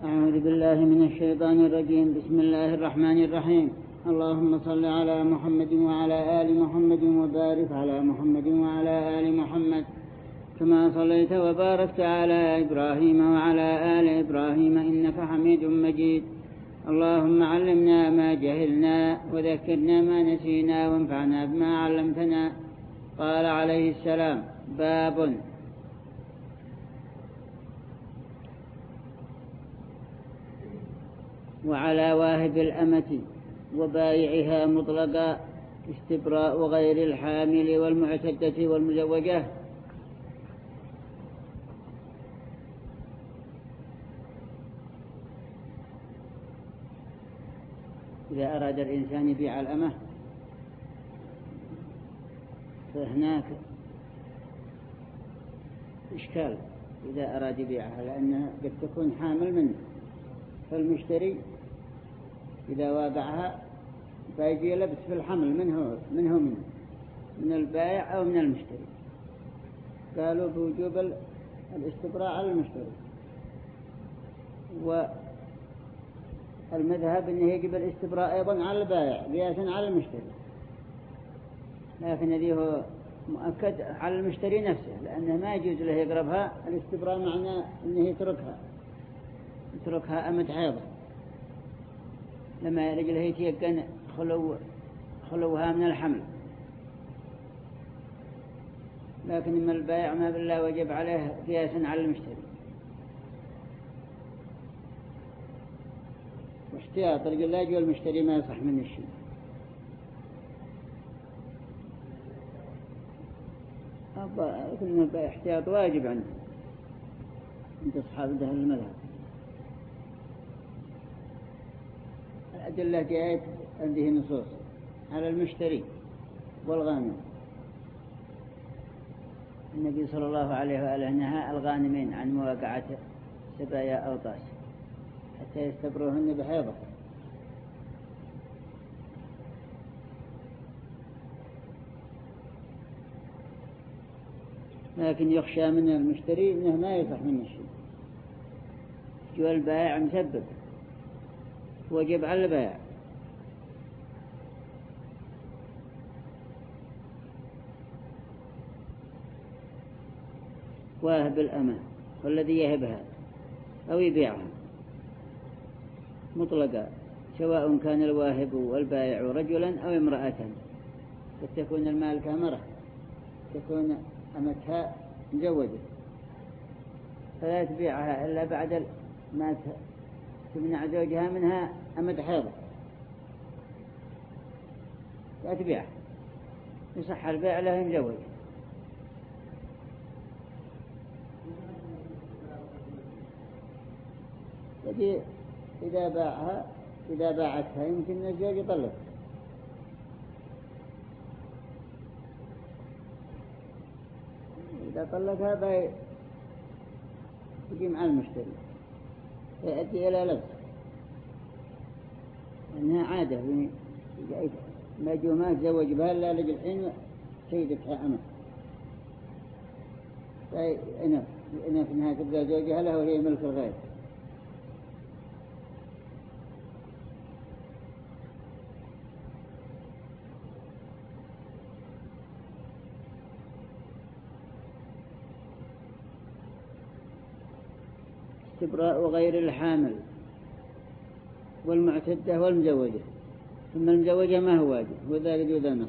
أعوذ بالله من الشيطان الرجيم. بسم الله الرحمن الرحيم. اللهم صل على محمد وعلى آل محمد وبارك على محمد وعلى آل محمد كما صليت وباركت على إبراهيم وعلى آل إبراهيم إنك حميد مجيد. اللهم علمنا ما جهلنا وذكرنا ما نسينا وانفعنا بما علمتنا. قال عليه السلام: باب وعلى واهب الأمة وبايعها مطلقا استبراء غير الحامل والمعتدة والمزوجة. إذا أراد الإنسان يبيع الأمة فهناك إشكال إذا أراد يبيعها، لأنها قد تكون حامل منه، فالمشتري إذا وابعها فيجي لبس في الحمل من البائع أو من المشتري. قالوا بوجوب الاستبراء على المشتري، والمذهب أنه يجب الاستبراء أيضا على البائع قياسا على المشتري، لكن الذي هو مؤكد على المشتري نفسه، لأنه ما يجوز له يقربها. الاستبراء معناه أنه يتركها أمد حيضة لما رجله يتيقن خلوها من الحمل. لكن إما البائع ما بالله وجب عليه قياسا على المشتري، واحتياط القلاج والمشتري ما يصح من الشيء. لكن البائع احتياط واجب عنه عند أصحاب ده المذهب. الأدلة جاءت عنده نصوص على المشتري والغانم. النبي صلى الله عليه وآله نهى الغانمين عن مواقعة سبايا أو طاس حتى يستبروهن بحيضة. لكن يخشى من المشتري أنه ما يصح منه شيء، جو البائع مسبب وجب على البائع. واهب الأمة والذي يهبها أو يبيعها مطلقا، سواء كان الواهب والبائع رجلا أو امرأة. قد تكون المالكة مرة، تكون أمتها مزوجة، فلا تبيعها إلا بعد ما تمنع زوجها منها أمد حيضة، لا تبيعها، يصح البيع لها مزوجة. إذا باعتها يمكن الزوج يطلق. إذا طلقها يجي مع المشتري يؤدي إلى لبس، إنها عادة ما جو ما تزوج بها إلا لجل حين سيدتها أمه، فإنف إنها تبقى زوجها له وهي ملك الغير. استبراء غير الحامل والمعتدة والمزوجة. ثم المزوجة ما هو واجب، وذا يجوز النص.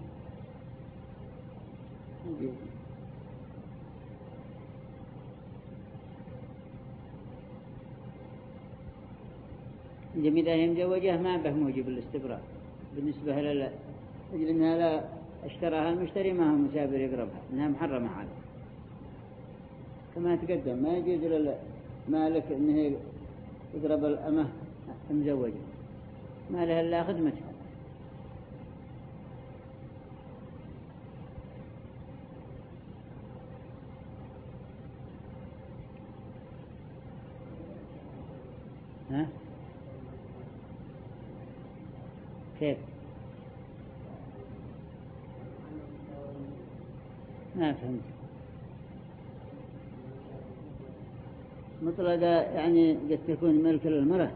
إذا هي مزوجة ما به موجب الاستبراء بالنسبة لأنها لا اشتراها المشتري، ما هو مسافر يقربها، إنها محرمة عليه. كما تقدم ما يجوز للمالك إنه يقرب الأمة مزوجة، ما لها إلا خدمتها. ها؟ كيف؟ ما فهمت. مطلقة يعني قد تكون ملك للمرأة.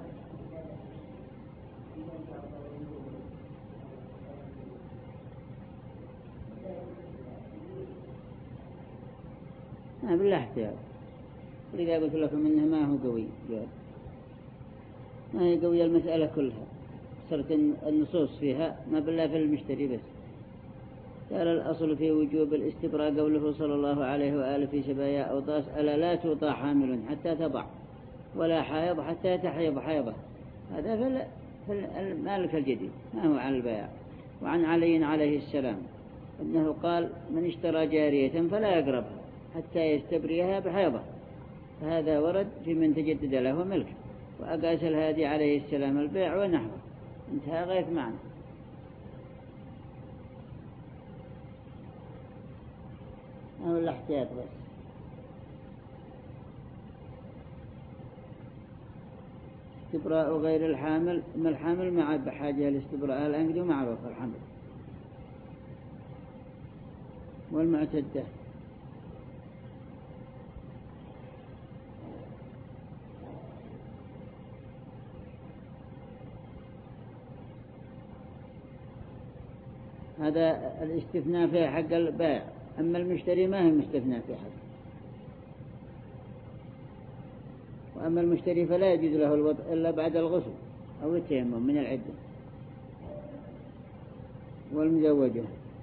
بالله احتياط. إذا قلت لكم إنه ما هو قوي، ما هي قوية المسألة كلها، صرت النصوص فيها ما بالله في المشتري بس. قال الأصل في وجوب الاستبراء قوله صلى الله عليه وآله في سبايا أوطاس: ألا لا توطى حامل حتى تضع، ولا حائض حتى تحيض حيضة. هذا في المالك الجديد، ما هو عن البيع. وعن علي عليه السلام أنه قال: من اشترى جارية فلا يقربها حتى يستبريها بحيضة. فهذا ورد في من تجدد له ملك. وأقاس الهادي عليه السلام البيع ونحوه. انتهى غير معنى. أو الاحتياط بس. استبراء غير الحامل، ما الحامل مع بحاجة لاستبراء الأنقد معروف الحمل. والمعتدة هذا الاستثناء فيه حق البائع، أما المشتري ما هي مستثناء في حق. وأما المشتري فلا يجوز له الوضع إلا بعد الغسل أو التيمم من العدة. والمزوجة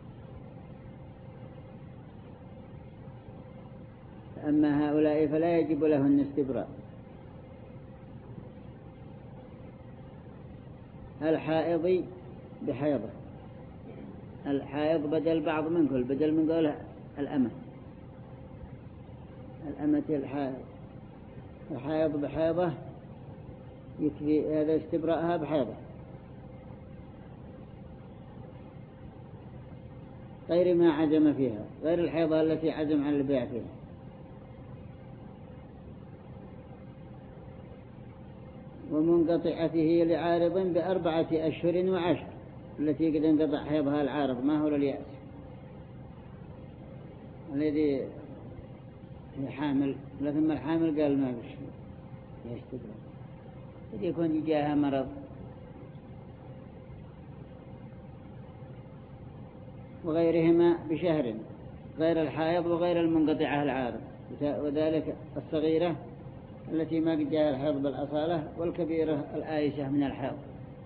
أما هؤلاء فلا يجب لهن استبراء. الحائض بحيضة، الحائض بدل بعض من كل، بدل من قولها الأمة الحائض. الحائض بحيضة يكفي هذا استبراءها بحيضة، غير ما عزم فيها، غير الحيضة التي عزم عن البيع فيها. ومنقطعته لعارض ب4 أشهر و10، التي قد انقطع حيضها العارض ما هو لليأس. الذي حامل، لكن الحامل قال ما بشي يستبرأ، قد يكون جاها مرض. وغيرهما بشهر، غير الحائض وغير المنقطعة العارض، وذلك الصغيرة التي ما قد جاءها الحيض بالأصالة، والكبيرة الآيسة من الحيض.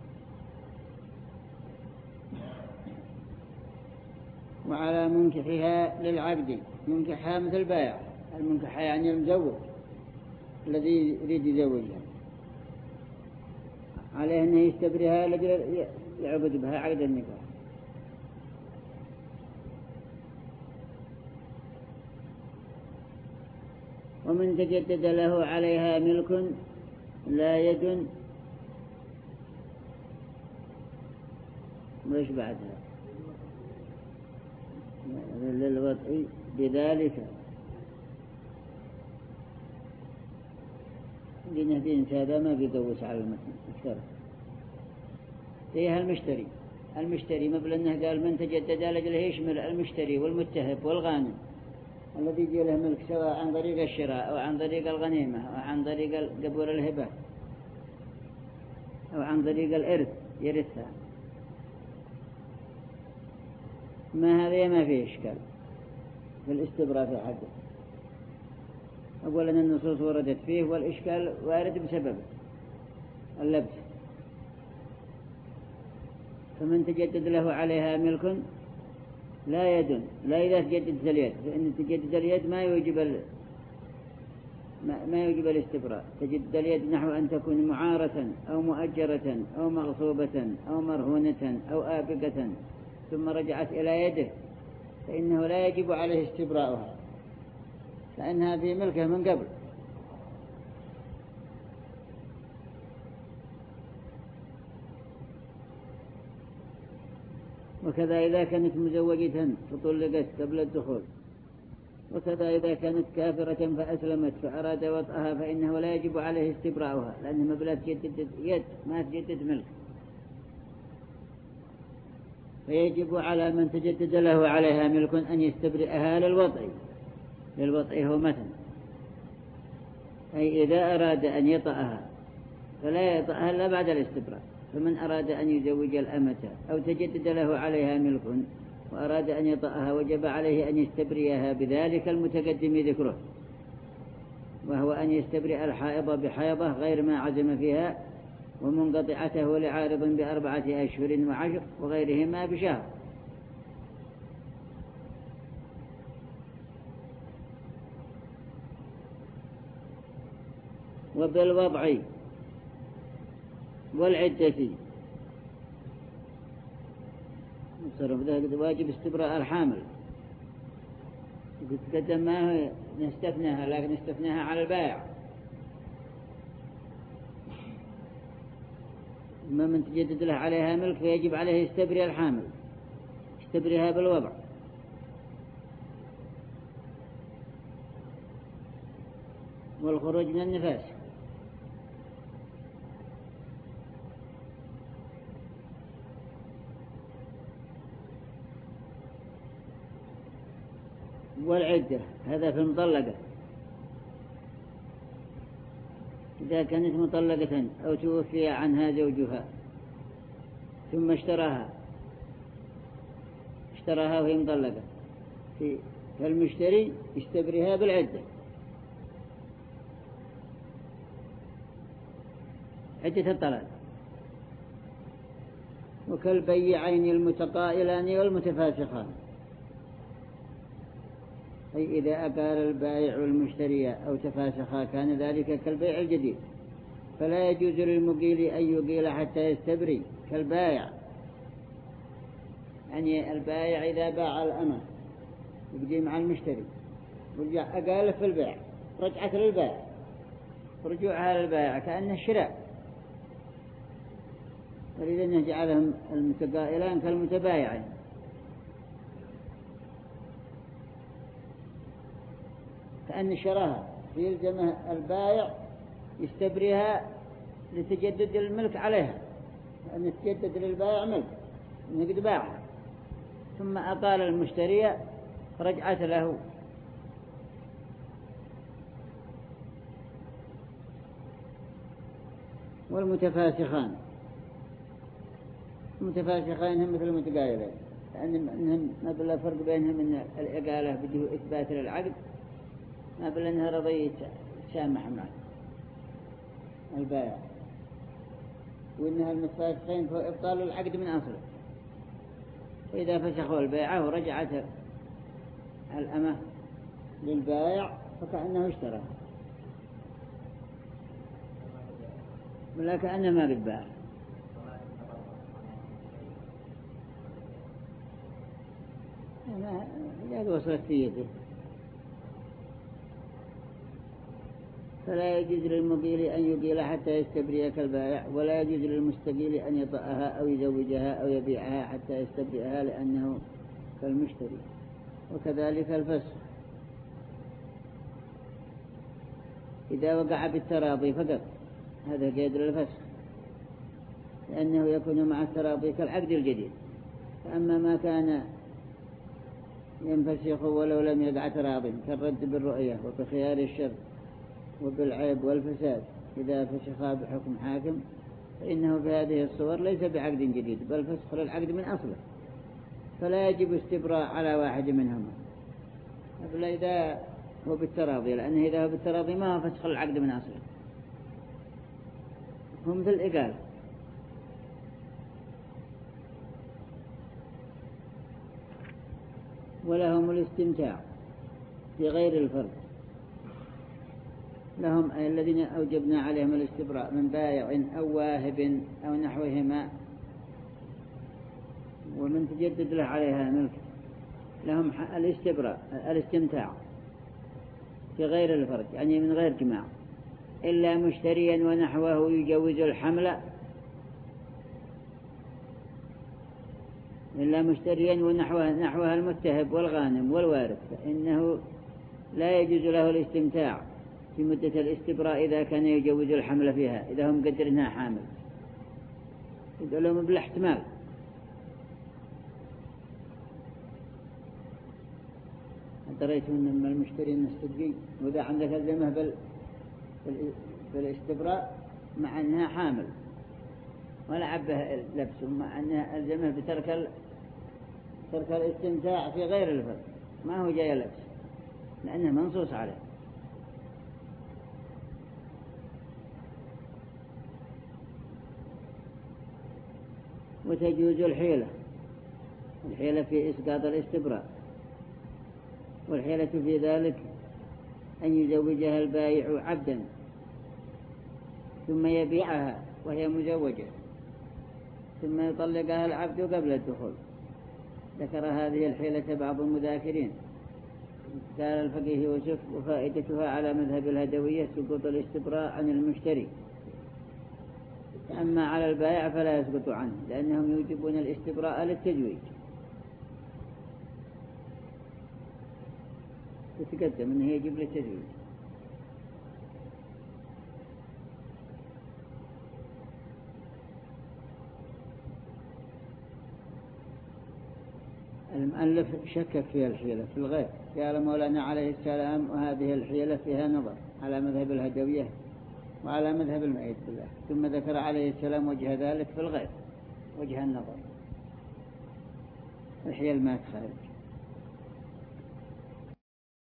وعلى منكحها للعبد، منكحها مثل البائع، المنكحة يعني المزوج الذي يريد يزوجها، عليه أنه يستبرها لجل يعبد بها عقد النكاح. ومن تجدد له عليها ملك لا يد، وإيش بعدها؟ للوضع بذلك لنهدين هذا ما بيدوس على المتن أكثر. فيها المشتري مبلغ أنه قال من تجدد لجله يشمل المشتري والمتهب والغانم الذي يجي له ملك، سواء عن طريق الشراء أو عن طريق الغنيمة أو عن طريق قبول الهبة أو عن طريق الإرث يرثها. ما هذا ما فيه إشكال في الاستبراء في حقه. أولا النصوص وردت فيه، والإشكال وارد بسبب اللبس. فمن تجدد له عليها ملك لا يد، لا إذا تجدد اليد، فإن تجدد اليد ما يوجب الاستبراء. تجدد اليد نحو أن تكون معارة أو مؤجرة أو مغصوبة أو مرهونة أو آبقة ثم رجعت إلى يده، فإنه لا يجب عليه استبراؤها، فإنها في ملكه من قبل. وكذا إذا كانت مزوجة فطلقت قبل الدخول. وكذا إذا كانت كافرة فأسلمت فأراد وطئها، فإنه لا يجب عليه استبراؤها، لأنه مبلغ تجدد يد ما تجدد ملك. فيجب على من تجدد له عليها ملك أن يستبرئها للوطئ هو مثل. أي إذا أراد أن يطأها فلا يطأها إلا بعد الاستبراء. فمن أراد أن يزوج الأمة أو تجدد له عليها ملك وأراد أن يطأها وجب عليه أن يستبريها بذلك المتقدم ذكره، وهو أن يستبرئ الحائض بحيضة غير ما عزم فيها، ومنقطعته لعارض ب4 أشهر وعشر، وغيرهما بشهر. وبالوضع والعدة واجب استبراء الحامل. قلت قدم ما نستثناها، لكن نستثناها على البائع. ما من تجدد له عليها ملك فيجب عليه يستبري الحامل، يستبريها بالوضع. والخروج من النفاس. والعدة هذا في المطلقة، إذا كانت مطلقة أو توفي عنها زوجها ثم اشتراها وهي مطلقة، فالمشتري يستبريها بالعدة، عدة الطلاق. وكالبيعين المتقائلان والمتفاسخان، أي إذا أقال البائع والمشتري أو تفاسخا كان ذلك كالبيع الجديد، فلا يجوز للمقيل أن يقيل حتى يستبري كالبائع. يعني البائع إذا باع الأمة يبدي مع المشتري ورجع أقال في البيع، رجعت للبائع، رجوعها للبائع كأن الشراء، ولذا نجعلهم المتقائلان كالمتبايعين. كأن شراها يلزم البائع يستبريها لتجدد الملك عليها، أن تجدد للبائع ملك نقد باعها، ثم أقال المشتري رجعت له. والمتفاسخان، المتفاسخين هم مثل المتقايلين، لأنهم ما بلا فرق بينهم أن الإقالة بده إثبات للعقد، ما بلا أنها رضي تسامح معه البائع، وإنها المتفاسخين فهو إبطال العقد من أصله. فإذا فسخوا البيعة ورجعت الأمة للبائع فكأنه اشترى، ولا كأنه ما بالبائع. إذا وصلت في يده فلا يجوز للمقيل أن يقيل حتى يستبرئ كالبائع، ولا يجوز للمستقيل أن يطأها أو يزوجها أو يبيعها حتى يستبرئها لأنه كالمشتري. وكذلك الفسخ إذا وقع بالتراضي فقط، هذا قيد للفسخ، لأنه يكون مع التراضي كالعقد الجديد. فأما ما كان ينفسخ ولو لم يقع تراضي كالرد بالرؤية وبخيار الشر وبالعيب والفساد إذا فسخها بحكم حاكم، فإنه في هذه الصور ليس بعقد جديد بل فسخ للعقد من أصله، فلا يجب استبراء على واحد منهما قبل إذا هو بالتراضي، لأنه إذا هو بالتراضي ما هو فسخ العقد من أصله، هم في الإقالة. ولهم الاستمتاع في غير الفرد، لهم أي الذين أوجبنا عليهم الاستبراء من بائع أو واهب أو نحوهما ومن تجدد له عليها ملك، لهم الاستبراء الاستمتاع في غير الفرد، يعني من غير جماع، إلا مشتريا ونحوه يجوز الحمل، إلا مشتريا ونحوها المتهب والغانم والوارث، فإنه لا يجوز له الاستمتاع في مدة الاستبراء إذا كان يجوز الحمل فيها، إذا هم قدر إنها حامل، يقول لهم بالاحتمال. دريتوا أن المشتري المستدقي وإذا عندك الزمه في الاستبراء مع أنها حامل، ولا عبه لبسه، مع أنها ألزمه بترك الاستمتاع في غير الفرد، ما هو جاي لبس لأنه منصوص عليه. وتجوز الحيلة في إسقاط الاستبراء، والحيلة في ذلك أن يزوجها البائع عبدا ثم يبيعها وهي مزوجة، ثم يطلقها العبد قبل الدخول. ذكر هذه الحيلة بعض المذاكرين، قال الفقيه يوسف: وفائدتها على مذهب الهدوية سقوط الاستبراء عن المشتري، أما على البائع فلا يسقط عنه، لأنهم يوجبون الاستبراء للتزويج. تتقدم أنه يجب للتزويج. المؤلف شكك في الحيلة في الغير، قال مولانا عليه السلام: وهذه الحيلة فيها نظر على مذهب الهدوية وعلى مذهب المعيد بالله. ثم ذكر عليه السلام وجه ذلك في الغير، وجه النظر. الحيل ما تخالف.